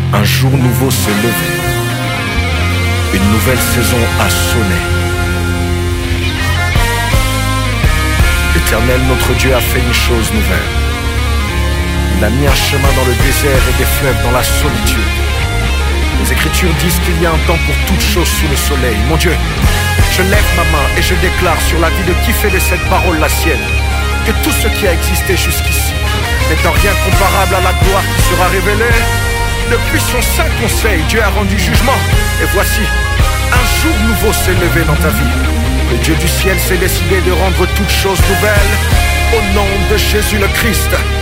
Un jour nouveau s'est levé. Une nouvelle saison a sonné. L'Éternel, notre Dieu, a fait une chose nouvelle. Il a mis un chemin dans le désert et des fleuves dans la solitude. Les Écritures disent qu'il y a un temps pour toute chose sous le soleil. Mon Dieu, je lève ma main et je déclare sur la vie de qui fait de cette parole la sienne, que tout ce qui a existé jusqu'ici n'est en rien comparable à la gloire qui sera révélée. Depuis son saint conseil, Dieu a rendu jugement. Et voici, un jour nouveau s'est levé dans ta vie. Le Dieu du ciel s'est décidé de rendre toutes choses nouvelles. Au nom de Jésus le Christ,